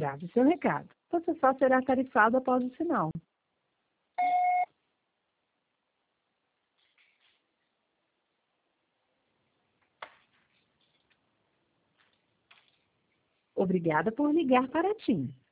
Grave seu recado. Você só será tarifado após o sinal. Obrigada por ligar para a TIM.